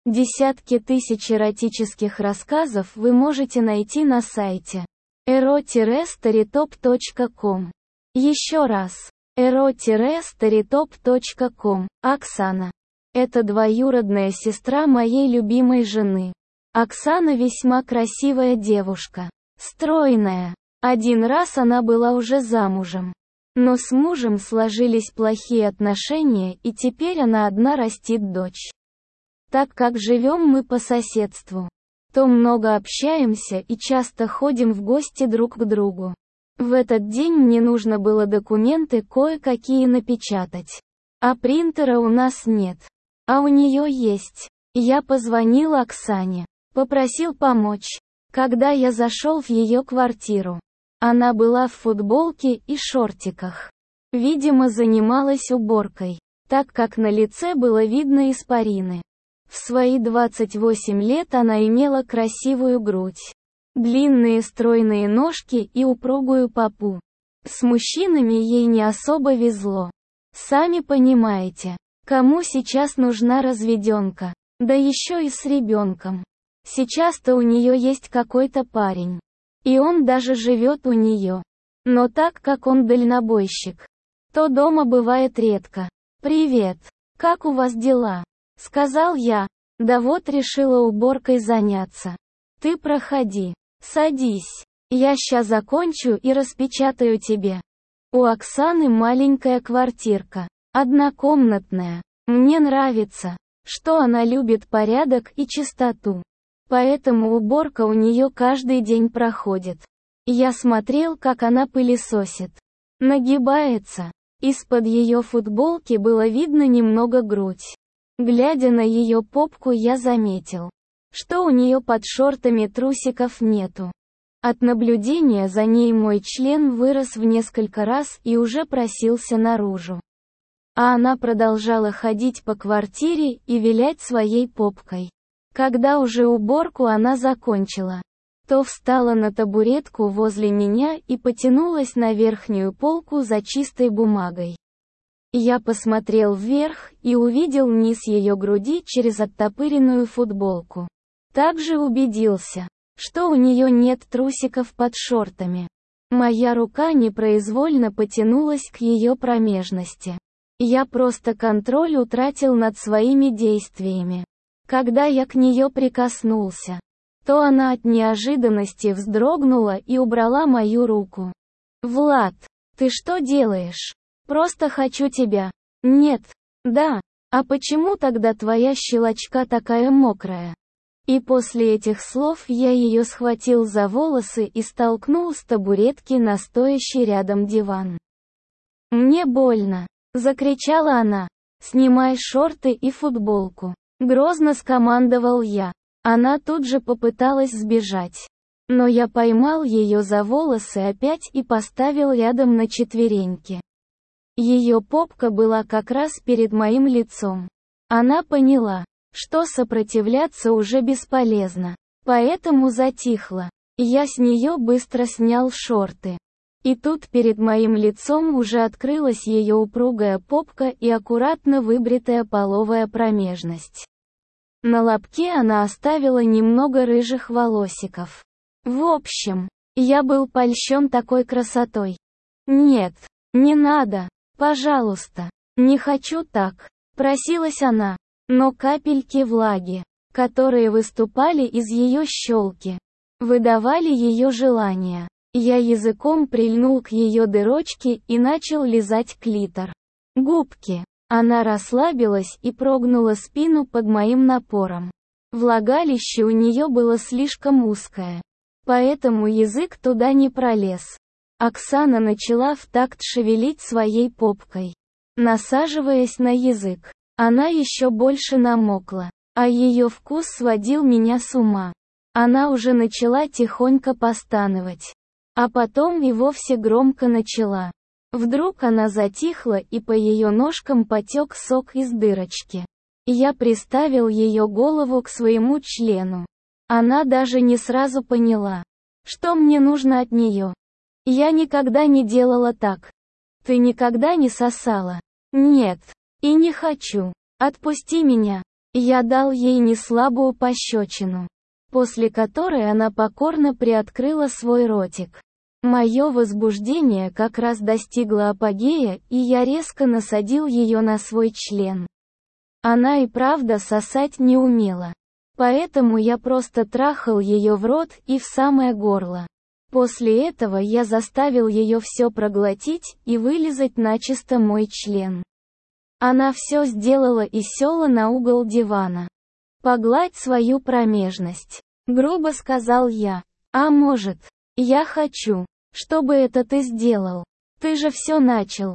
Десятки тысяч эротических рассказов вы можете найти на сайте ero-storytop.com. Еще раз. ero-storytop.com. Оксана. Это двоюродная сестра моей любимой жены. Оксана весьма красивая девушка. Стройная. Один раз она была уже замужем. Но с мужем сложились плохие отношения, и теперь она одна растит дочь. Так как живем мы по соседству, то много общаемся и часто ходим в гости друг к другу. В этот день мне нужно было документы кое-какие напечатать. А принтера у нас нет. А у нее есть. Я позвонил Оксане. Попросил помочь. Когда я зашел в ее квартиру, она была в футболке и шортиках. Видимо, занималась уборкой, так как на лице было видно испарины. В свои 28 лет она имела красивую грудь, длинные стройные ножки и упругую попу. С мужчинами ей не особо везло. Сами понимаете, кому сейчас нужна разведенка, да еще и с ребенком. Сейчас-то у нее есть какой-то парень. И он даже живет у нее. Но так как он дальнобойщик, то дома бывает редко. «Привет, как у вас дела?» — сказал я. «Да вот решила уборкой заняться. Ты проходи. Садись. Я ща закончу и распечатаю тебе». У Оксаны маленькая квартирка. Однокомнатная. Мне нравится, что она любит порядок и чистоту. Поэтому уборка у нее каждый день проходит. Я смотрел, как она пылесосит. Нагибается. Из-под ее футболки было видно немного грудь. Глядя на ее попку, я заметил, что у нее под шортами трусиков нету. От наблюдения за ней мой член вырос в несколько раз и уже просился наружу. А она продолжала ходить по квартире и вилять своей попкой. Когда уже уборку она закончила, то встала на табуретку возле меня и потянулась на верхнюю полку за чистой бумагой. Я посмотрел вверх и увидел низ ее груди через оттопыренную футболку. Также убедился, что у нее нет трусиков под шортами. Моя рука непроизвольно потянулась к ее промежности. Я просто контроль утратил над своими действиями. Когда я к нее прикоснулся, то она от неожиданности вздрогнула и убрала мою руку. «Влад, ты что делаешь? Просто хочу тебя». «Нет». «Да». «А почему тогда твоя щелочка такая мокрая?» И после этих слов я ее схватил за волосы и столкнул с табуретки на стоящий рядом диван. «Мне больно», — закричала она. «Снимай шорты и футболку». Грозно скомандовал я. Она тут же попыталась сбежать. Но я поймал ее за волосы опять и поставил рядом на четвереньки. Ее попка была как раз перед моим лицом. Она поняла, что сопротивляться уже бесполезно. Поэтому затихла. Я с нее быстро снял шорты. И тут перед моим лицом уже открылась ее упругая попка и аккуратно выбритая половая промежность. На лобке она оставила немного рыжих волосиков. В общем, я был польщен такой красотой. «Нет, не надо, пожалуйста, не хочу так», — просилась она. Но капельки влаги, которые выступали из ее щелки, выдавали ее желание. Я языком прильнул к ее дырочке и начал лизать клитор. Губки. Она расслабилась и прогнула спину под моим напором. Влагалище у нее было слишком узкое, поэтому язык туда не пролез. Оксана начала в такт шевелить своей попкой, насаживаясь на язык. Она еще больше намокла, а ее вкус сводил меня с ума. Она уже начала тихонько постановать, а потом и вовсе громко начала. Вдруг она затихла и по ее ножкам потек сок из дырочки. Я приставил ее голову к своему члену. Она даже не сразу поняла, что мне нужно от нее. Я никогда не делала так. Ты никогда не сосала? Нет. И не хочу. Отпусти меня. Я дал ей неслабую пощечину, после которой она покорно приоткрыла свой ротик. Мое возбуждение как раз достигло апогея, и я резко насадил ее на свой член. Она и правда сосать не умела. Поэтому я просто трахал ее в рот и в самое горло. После этого я заставил ее все проглотить и вылизать начисто мой член. Она все сделала и села на угол дивана. «Погладь свою промежность», — грубо сказал я. «А может, я хочу, чтобы это ты сделал. Ты же все начал.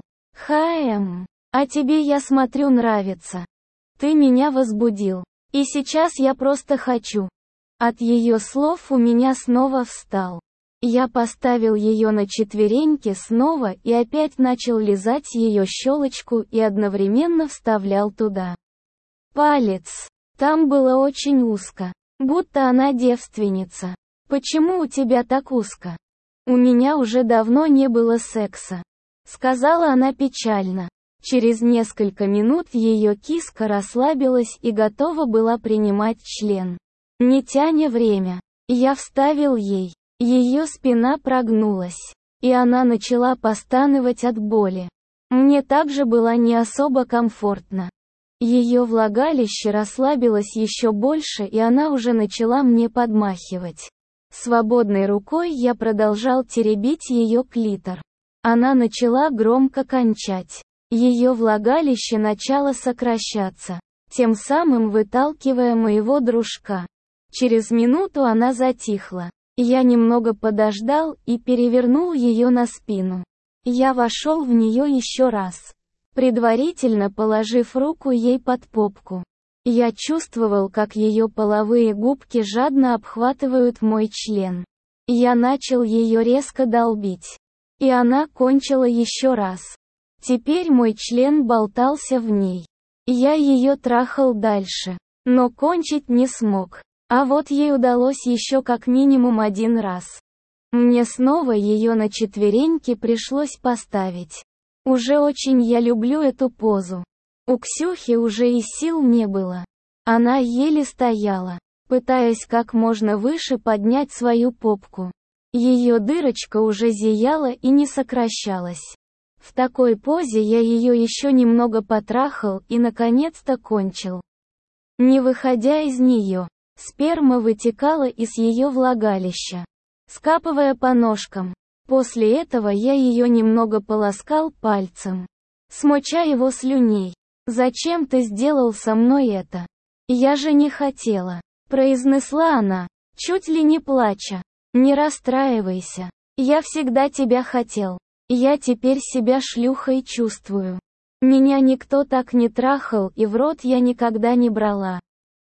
А тебе, я смотрю, нравится. Ты меня возбудил. И сейчас я просто хочу». От ее слов у меня снова встал. Я поставил ее на четвереньки снова и опять начал лизать ее щелочку и одновременно вставлял туда палец. Там было очень узко, будто она девственница. «Почему у тебя так узко?» «У меня уже давно не было секса», — сказала она печально. Через несколько минут ее киска расслабилась и готова была принимать член. Не тяня время, я вставил ей. Ее спина прогнулась, и она начала постанывать от боли. Мне также было не особо комфортно. Ее влагалище расслабилось еще больше, и она уже начала мне подмахивать. Свободной рукой я продолжал теребить ее клитор. Она начала громко кончать. Ее влагалище начало сокращаться, тем самым выталкивая моего дружка. Через минуту она затихла. Я немного подождал и перевернул ее на спину. Я вошел в нее еще раз, предварительно положив руку ей под попку. Я чувствовал, как ее половые губки жадно обхватывают мой член. Я начал ее резко долбить. И она кончила еще раз. Теперь мой член болтался в ней. Я ее трахал дальше, но кончить не смог. А вот ей удалось еще как минимум один раз. Мне снова ее на четвереньки пришлось поставить. Уже очень я люблю эту позу. У Ксюхи уже и сил не было. Она еле стояла, пытаясь как можно выше поднять свою попку. Ее дырочка уже зияла и не сокращалась. В такой позе я ее еще немного потрахал и наконец-то кончил. Не выходя из нее, сперма вытекала из ее влагалища, скапывая по ножкам. После этого я ее немного полоскал пальцем, смоча его слюней. «Зачем ты сделал со мной это? Я же не хотела», — произнесла она, чуть ли не плача. «Не расстраивайся. Я всегда тебя хотел. Я теперь себя шлюхой чувствую. Меня никто так не трахал и в рот я никогда не брала.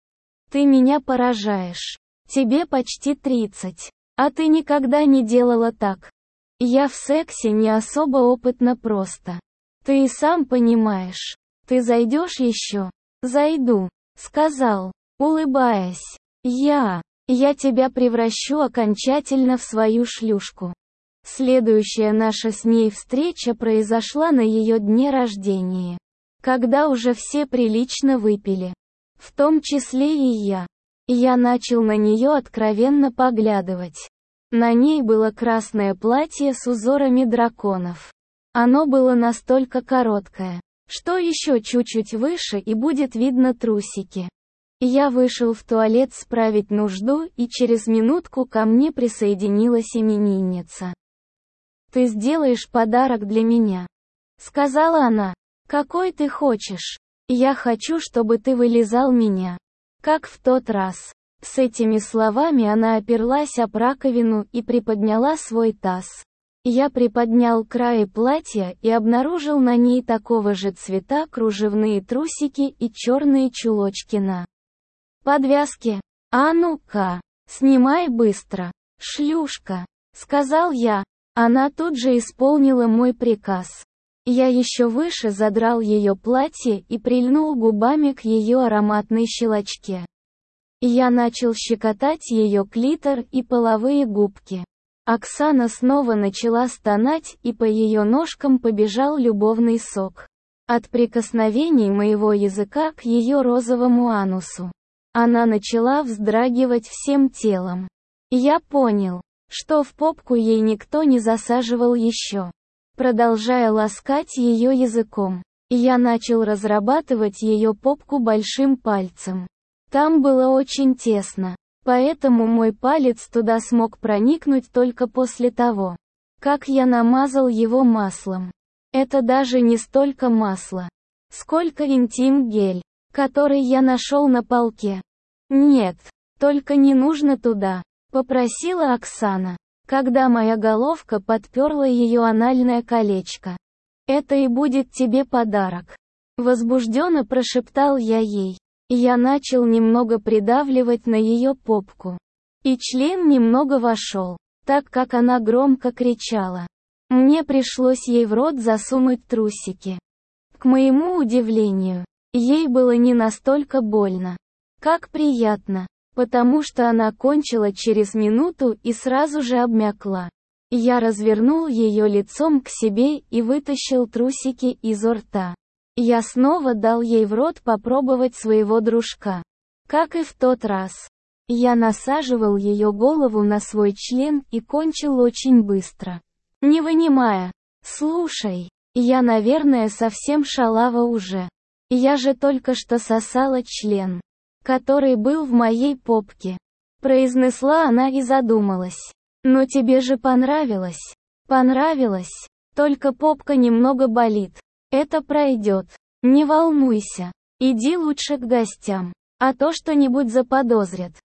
Ты меня поражаешь. Тебе почти 30. А ты никогда не делала так. Я в сексе не особо опытна просто. Ты и сам понимаешь. Ты зайдешь еще?» «Зайду», — сказал, улыбаясь. Я тебя превращу окончательно в свою шлюшку». Следующая наша с ней встреча произошла на ее дне рождения, когда уже все прилично выпили. В том числе и я. Я начал на нее откровенно поглядывать. На ней было красное платье с узорами драконов. Оно было настолько короткое, что еще чуть-чуть выше и будет видно трусики. Я вышел в туалет справить нужду, и через минутку ко мне присоединилась именинница. «Ты сделаешь подарок для меня», — сказала она. «Какой ты хочешь? Я хочу, чтобы ты вылизал меня, как в тот раз». С этими словами она оперлась об раковину и приподняла свой таз. Я приподнял край платья и обнаружил на ней такого же цвета кружевные трусики и черные чулочки на подвязке. «А ну-ка, снимай быстро, шлюшка», — сказал я. Она тут же исполнила мой приказ. Я еще выше задрал ее платье и прильнул губами к ее ароматной щелочке. Я начал щекотать ее клитор и половые губки. Оксана снова начала стонать, и по ее ножкам побежал любовный сок. От прикосновений моего языка к ее розовому анусу. Она начала вздрагивать всем телом. Я понял, что в попку ей никто не засаживал еще. Продолжая ласкать ее языком, я начал разрабатывать ее попку большим пальцем. Там было очень тесно, поэтому мой палец туда смог проникнуть только после того, как я намазал его маслом. Это даже не столько масло, сколько интим-гель, который я нашел на полке. «Нет, только не нужно туда», — попросила Оксана, когда моя головка подперла ее анальное колечко. «Это и будет тебе подарок». Возбужденно прошептал я ей. Я начал немного придавливать на ее попку. И член немного вошел, так как она громко кричала. Мне пришлось ей в рот засунуть трусики. К моему удивлению, ей было не настолько больно. Как приятно, потому что она кончила через минуту и сразу же обмякла. Я развернул ее лицом к себе и вытащил трусики изо рта. Я снова дал ей в рот попробовать своего дружка. Как и в тот раз. Я насаживал ее голову на свой член и кончил очень быстро. Не вынимая. «Слушай, я, наверное, совсем шалава уже. Я же только что сосала член, который был в моей попке», произнесла она и задумалась. «Но тебе же понравилось?» «Понравилось. Только попка немного болит. Это пройдет. Не волнуйся. Иди лучше к гостям, а то что-нибудь заподозрят».